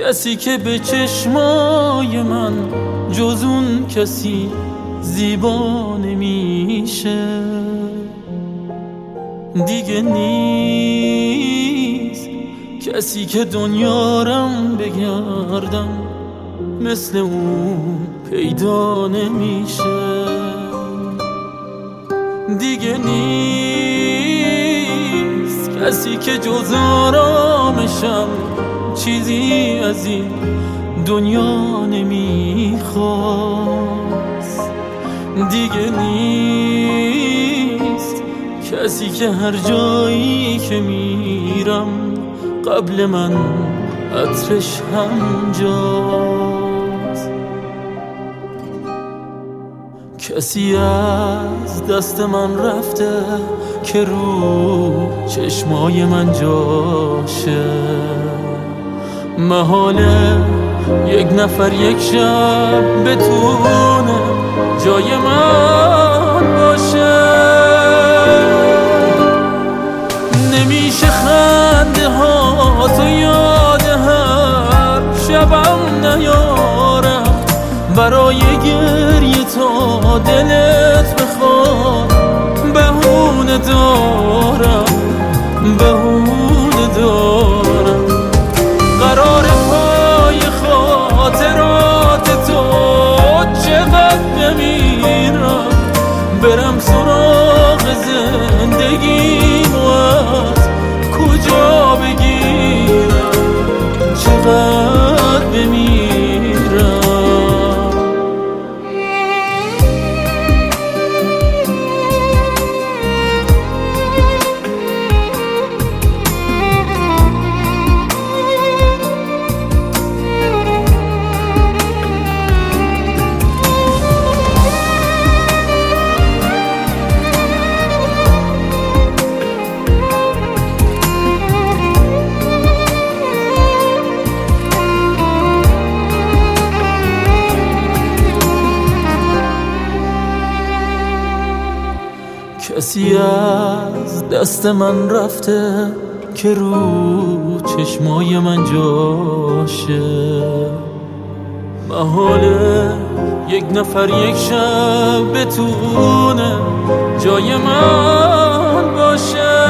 کسی که به چشمای من جز اون کسی زیبا نمیشه دیگه نیست کسی که دنیارم بگردم مثل اون پیدا نمیشه دیگه نیست کسی که جز آرامشم چیزی از این دنیا نمیخواست دیگه نیست کسی که هر جایی که میرم قبل من عطرش همجاست کسی از دست من رفته که رو چشمای من جاشه محاله یک نفر یک شب بتونه جای من باشه نمیشه خنده ها تو یاد هر شبم نیارم برای گریه تا دلت بخواد بهونه دارم قرار پای خاطرات تو چقدر بمیرم برم سراغ زندگیم و از کجا بگیرم چقدر بمیرم کسی از دست من رفته که رو چشمای من جاشه محاله یک نفر یک شب بتونه جای من باشه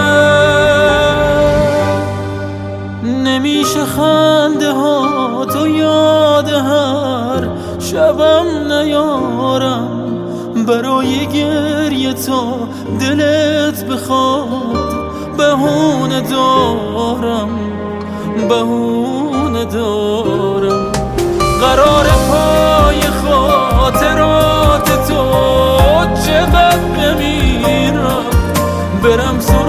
نمیشه خنده ها تو یاد هر شبم نیارم برای گریه تا دلت بخواد بهونه دارم قرار پای خاطرات تو چقدر بمیرم برم